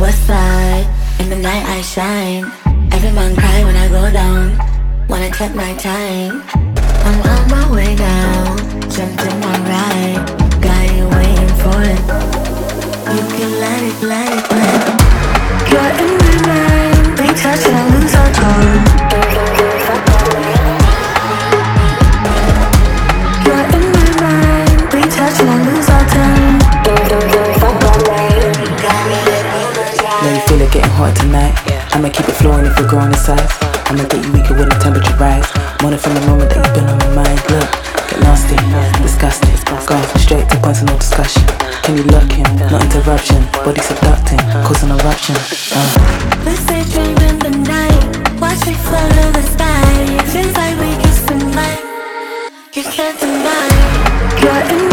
west side. In the night I shine. Every man cry when I go down. Wanna take my time. I'm on my way down. Jumped in my ride. Got you waiting for it. You can let it, let it, let it. You're in my mind. We touch and I lose our tone. You're in my mind. We touch and I lose our tone. Know you feel it getting hot tonight. I'ma keep it flowing if you're growing in size. I'ma get you weaker when the temperature rise. Morning from the moment that you've been on my mind. Look, get nasty, disgusting. Go straight to points and no discussion. Can you look him? No interruption. Body seducting, causing eruption. Let's stay dream in the night. Watch me follow the sky. Feels like we kissed in light. You can't deny. You're in